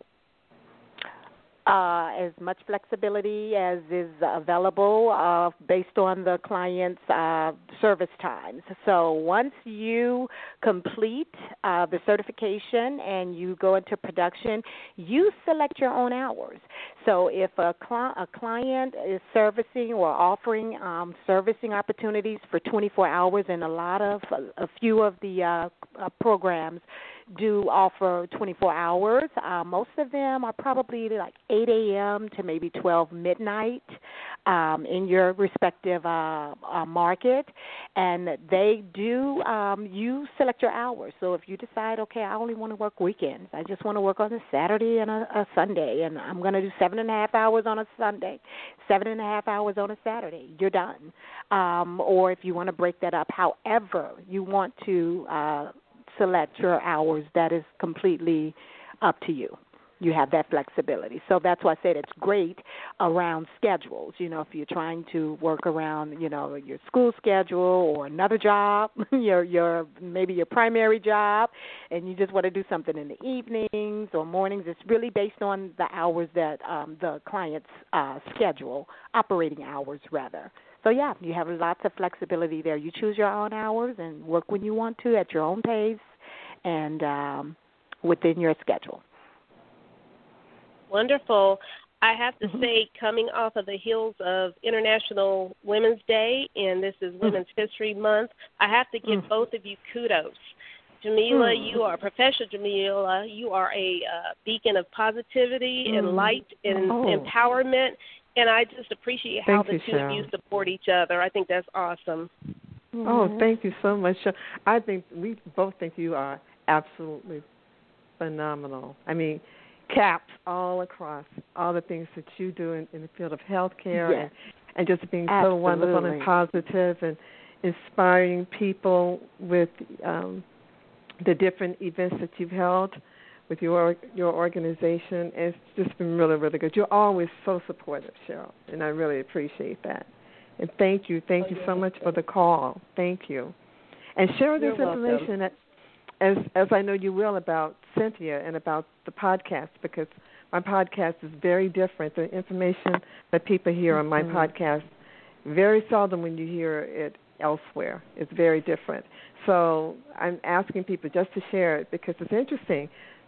Uh, as much flexibility as is available uh, based on the client's uh, service times. So once you complete uh, the certification and you go into production, you select your own hours. So if a, cli- a client is servicing or offering um, servicing opportunities for twenty-four hours, and a lot of, a few of the uh, uh, programs do offer twenty-four hours. Uh, most of them are probably like eight a.m. to maybe twelve midnight um, in your respective uh, uh, market. And they do, um, you select your hours. So if you decide, okay, I only want to work weekends. I just want to work on a Saturday and a, a Sunday, and I'm going to do seven and a half hours on a Sunday, seven and a half hours on a Saturday, you're done. Um, or if you want to break that up, however you want to uh, select your hours, that is completely up to you. You have that flexibility. So that's why I said it's great around schedules. You know, if you're trying to work around, you know, your school schedule or another job, your your maybe your primary job, and you just want to do something in the evenings or mornings, it's really based on the hours that um, the client's uh, schedule, operating hours rather. So, yeah, you have lots of flexibility there. You choose your own hours and work when you want to at your own pace and um, within your schedule. Wonderful. I have to mm-hmm. say, coming off of the heels of International Women's Day, and this is Women's mm-hmm. History Month, I have to give mm-hmm. both of you kudos. Jamila, mm-hmm. you are, Professor Jamila, you are a uh, beacon of positivity mm-hmm. and light and oh. empowerment. And I just appreciate how thank the you, two Cheryl. of you support each other. I think that's awesome. Mm-hmm. Oh, thank you so much. I think we both think you are absolutely phenomenal. I mean, caps all across all the things that you do in, in the field of healthcare yes. and, and just being absolutely. so wonderful and positive and inspiring people with um, the different events that you've held with your your organization. It's just been really, really good. You're always so supportive, Cheryl, and I really appreciate that. And thank you. Thank you so much for the call. Thank you. And share this You're information, that, as as I know you will, about Cynthia and about the podcast, because my podcast is very different. The information that people hear on my mm-hmm. podcast, very seldom when you hear it elsewhere. It's very different. So I'm asking people just to share it because it's interesting.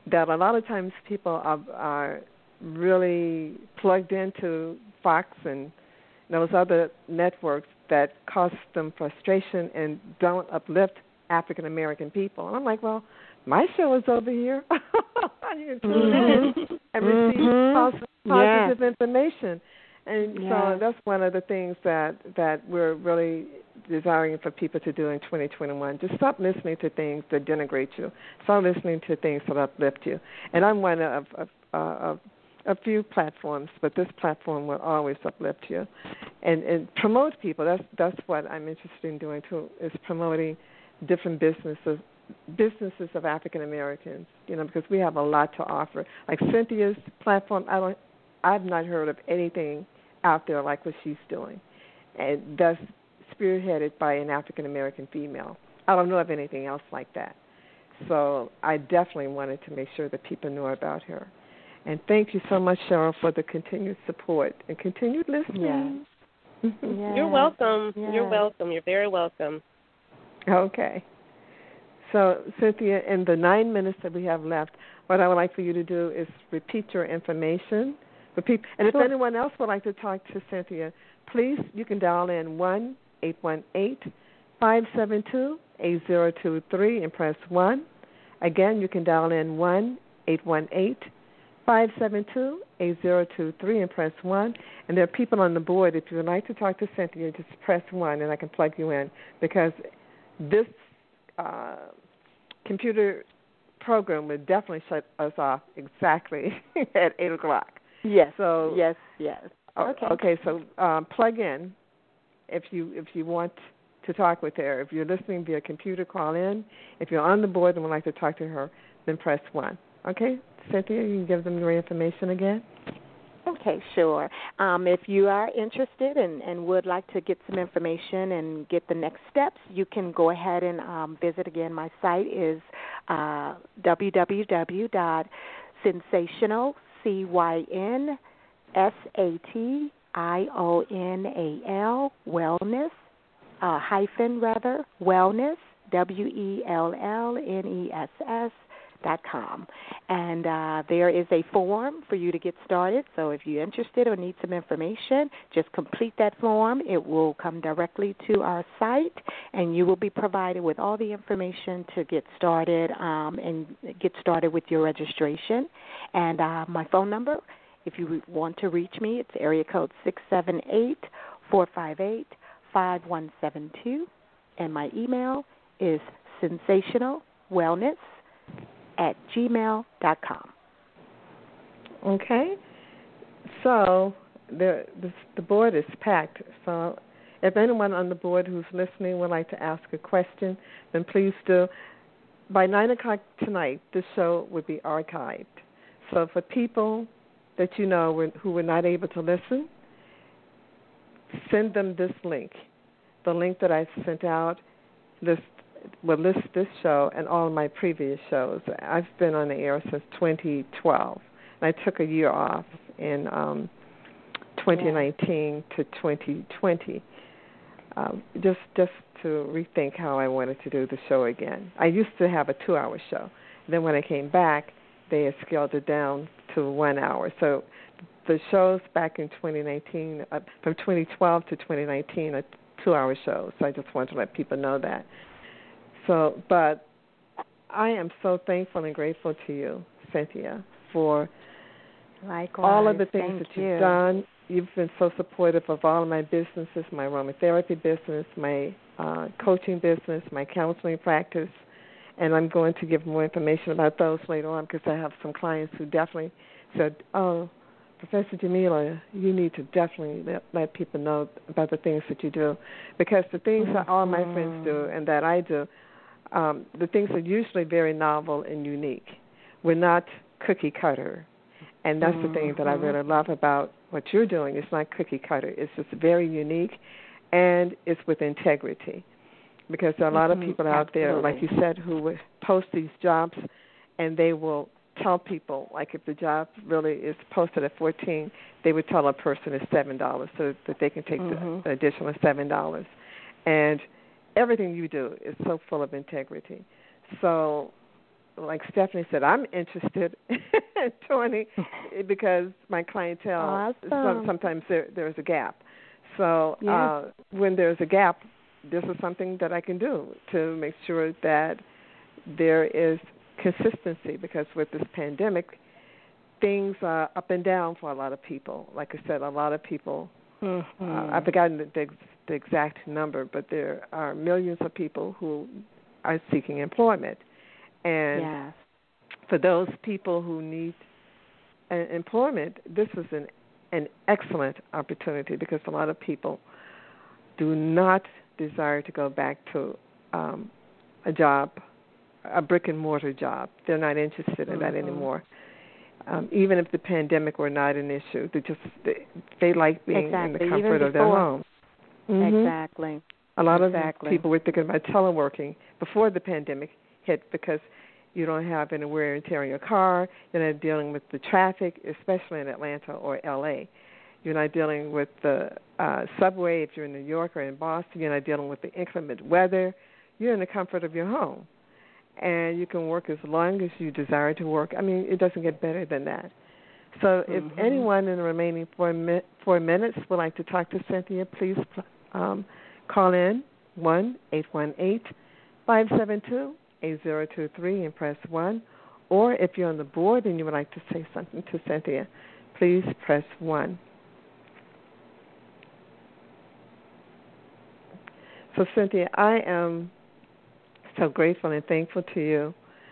that a lot of times people are, are really plugged into Fox and those other networks that cause them frustration and don't uplift African American people. And I'm like, well, my show is over here. You can tune mm-hmm. in and receive mm-hmm. positive, positive yeah. information. And yeah. so that's one of the things that, that we're really desiring for people to do in twenty twenty-one. Just stop listening to things that denigrate you. Start listening to things that uplift you. And I'm one of, of, of a few platforms, but this platform will always uplift you and, and promote people. That's that's what I'm interested in doing too, is promoting different businesses businesses of African Americans, you know, because we have a lot to offer. Like Cynthia's platform, I don't I've not heard of anything out there like what she's doing. And that's spearheaded by an African American female. I don't know of anything else like that. So I definitely wanted to make sure that people knew about her. And thank you so much, Cheryl, for the continued support and continued listening. Yes. yes. You're welcome. Yes. You're welcome. You're very welcome. Okay. So, Cynthia, in the nine minutes that we have left, what I would like for you to do is repeat your information. Repeat. And sure. if anyone else would like to talk to Cynthia, please, you can dial in one eight one eight, five seven two, eight zero two three and press one. Again, you can dial in one eight one eight, five seven two, eight zero two three and press one. And there are people on the board. If you would like to talk to Cynthia, just press one and I can plug you in, because this uh, computer program would definitely shut us off exactly at eight o'clock. Yes. So yes. Yes. Okay. Okay. So um, plug in if you if you want to talk with her. If you're listening via computer, call in. If you're on the board and would like to talk to her, then press one. Okay, Cynthia, you can give them your information again. Okay, sure. Um, if you are interested and, and would like to get some information and get the next steps, you can go ahead and um, visit again. My site is uh, w w w dot cynsational, C Y N S A T I O N A L, wellness, uh, hyphen rather, wellness, W E L L N E S S, dot com. And uh, there is a form for you to get started. So if you're interested or need some information, just complete that form. It will come directly to our site, and you will be provided with all the information to get started um, and get started with your registration. And uh, my phone number, if you want to reach me, it's area code six seven eight, four five eight, five one seven two. And my email is cynsationalwellness at gmail dot com. Okay. So the, the the board is packed. So if anyone on the board who's listening would like to ask a question, then please do. By nine o'clock tonight, this show would be archived. So for people that you know were, who were not able to listen, send them this link. The link that I sent out list will list this show and all of my previous shows. I've been on the air since twenty twelve. And I took a year off in um, twenty nineteen yeah. to twenty twenty, um, just just to rethink how I wanted to do the show again. I used to have a two-hour show. Then when I came back, they had scaled it down to one hour. So the shows back in twenty nineteen, uh, from twenty twelve to twenty nineteen, are two-hour shows. So I just wanted to let people know that. So, but I am so thankful and grateful to you, Cynthia, for Likewise. all of the things Thank that you. you've done. You've been so supportive of all of my businesses, my aromatherapy business, my uh, coaching business, my counseling practice, and I'm going to give more information about those later on because I have some clients who definitely said, oh, Professor Jamila, you need to definitely let, let people know about the things that you do, because the things mm-hmm. that all my friends do and that I do, Um, the things are usually very novel and unique. We're not cookie cutter. And that's mm-hmm. the thing that I really love about what you're doing. It's not cookie cutter. It's just very unique, and it's with integrity. Because there are a lot mm-hmm. of people out Absolutely. there, like you said, who would post these jobs, and they will tell people, like if the job really is posted at fourteen, they would tell a person it's seven dollars so that they can take mm-hmm. the additional seven dollars. And everything you do is so full of integrity. So like Stephanie said, I'm interested in joining because my clientele, awesome. some, sometimes there, there's a gap. So yes. uh, when there's a gap, this is something that I can do to make sure that there is consistency, because with this pandemic, things are up and down for a lot of people. Like I said, a lot of people, mm-hmm. uh, I've forgotten the, the, the exact number, but there are millions of people who are seeking employment. And yes. for those people who need uh, employment, this is an, an excellent opportunity, because a lot of people do not desire to go back to um, a job, a brick-and-mortar job. They're not interested in mm-hmm. that anymore. Um, even if the pandemic were not an issue, they just they, they like being exactly. in the comfort even of their home. Mm-hmm. Exactly. A lot exactly. of people were thinking about teleworking before the pandemic hit, because you don't have any wear and tear in your car. You're not dealing with the traffic, especially in Atlanta or L A. You're not dealing with the uh, subway if you're in New York or in Boston. You're not dealing with the inclement weather. You're in the comfort of your home. And you can work as long as you desire to work. I mean, it doesn't get better than that. So if mm-hmm. anyone in the remaining four, mi- four minutes would like to talk to Cynthia, please um, call in one eight one eight, five seven two, eight zero two three and press one. Or if you're on the board and you would like to say something to Cynthia, please press one. So, Cynthia, I am so grateful and thankful to you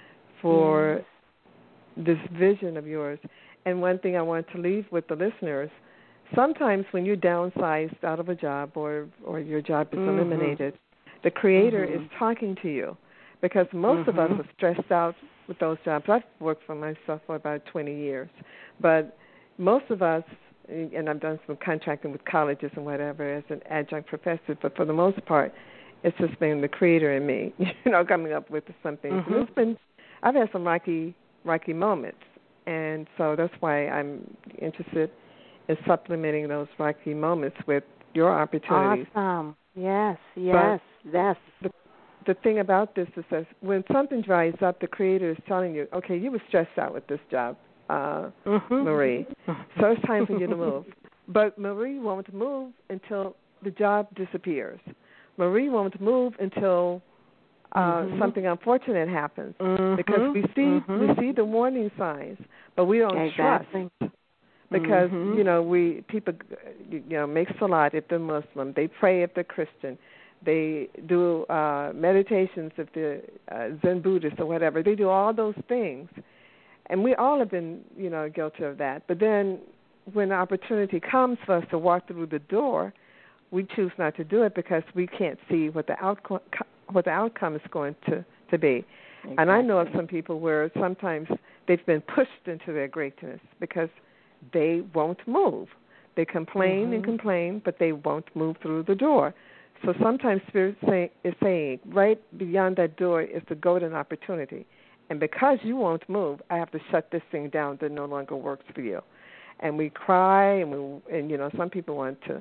for yes. this vision of yours. And one thing I want to leave with the listeners, sometimes when you're downsized out of a job or, or your job is mm-hmm. eliminated, the Creator mm-hmm. is talking to you, because most mm-hmm. of us are stressed out with those jobs. I've worked for myself for about twenty years, but most of us, and I've done some contracting with colleges and whatever as an adjunct professor, but for the most part, it's just been the Creator in me, you know, coming up with something. Mm-hmm. And it's been, I've had some rocky, rocky moments, and so that's why I'm interested in supplementing those rocky moments with your opportunities. Awesome. Yes, yes, but yes. The, the thing about this is that when something dries up, the Creator is telling you, okay, you were stressed out with this job, uh, mm-hmm. Marie, so it's time for you to move. But Marie won't move until the job disappears. Marie won't move until uh, mm-hmm. something unfortunate happens, mm-hmm. because we see mm-hmm. we see the warning signs, but we don't exactly. trust, because mm-hmm. you know we people you know make salat if they're Muslim, they pray if they're Christian, they do uh, meditations if they're uh, Zen Buddhist or whatever. They do all those things, and we all have been you know guilty of that. But then when the opportunity comes for us to walk through the door, we choose not to do it because we can't see what the outcome what the outcome is going to, to be. Exactly. And I know of some people where sometimes they've been pushed into their greatness because they won't move. They complain mm-hmm. and complain, but they won't move through the door. So sometimes Spirit say, is saying, right beyond that door is the golden opportunity. And because you won't move, I have to shut this thing down that no longer works for you. And we cry, and we, and you know, some people want to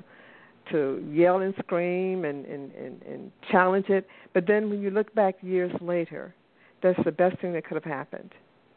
to yell and scream and, and, and, and challenge it. But then when you look back years later, that's the best thing that could have happened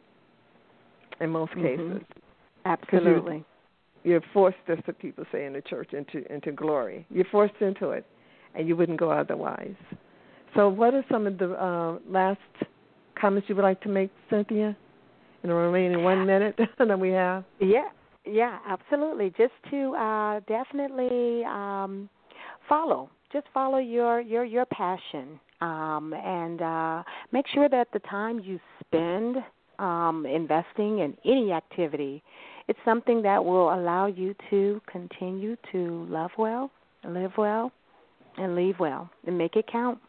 in most mm-hmm. cases. Absolutely. You're, you're forced, as the people say in the church, into, into glory. You're forced into it, and you wouldn't go otherwise. So what are some of the uh, last comments you would like to make, Cynthia, in the remaining one minute that we have? Yeah. Yeah, absolutely. Just to uh, definitely um, follow, just follow your your, your passion, um, and uh, make sure that the time you spend um, investing in any activity, it's something that will allow you to continue to love well, live well, and leave well, and make it count.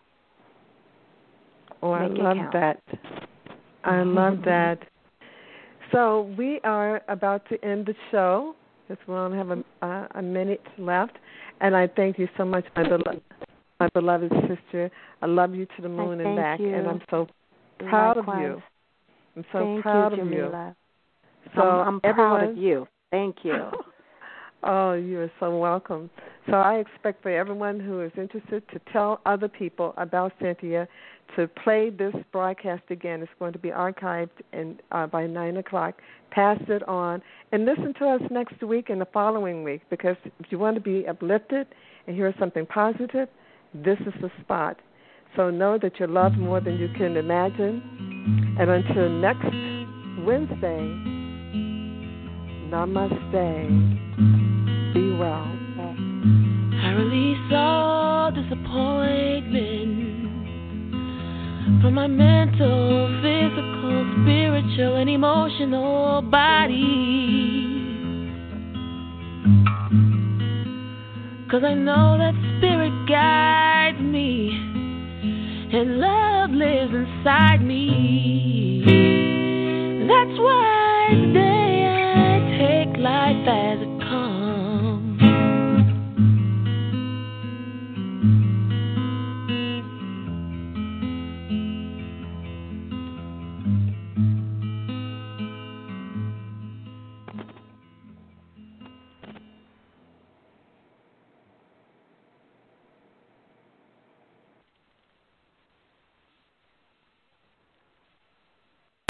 Oh, I make love that. I love that. So we are about to end the show, because we only have a, uh, a minute left. And I thank you so much, my, belo- my beloved sister. I love you to the moon and back, you. and I'm so proud Likewise. of you. I'm so thank proud you, of Jamila. you. So I'm, I'm everyone, proud of you. Thank you. Oh, you are so welcome. So I expect for everyone who is interested to tell other people about Cynthia, to play this broadcast again. It's going to be archived in, uh, by nine o'clock. Pass it on. And listen to us next week and the following week, because if you want to be uplifted and hear something positive, this is the spot. So know that you're loved more than you can imagine. And until next Wednesday, namaste. Be well. I release all disappointment from my mental, physical, spiritual, and emotional body. 'Cause I know that spirit guides me, and love lives inside me. That's why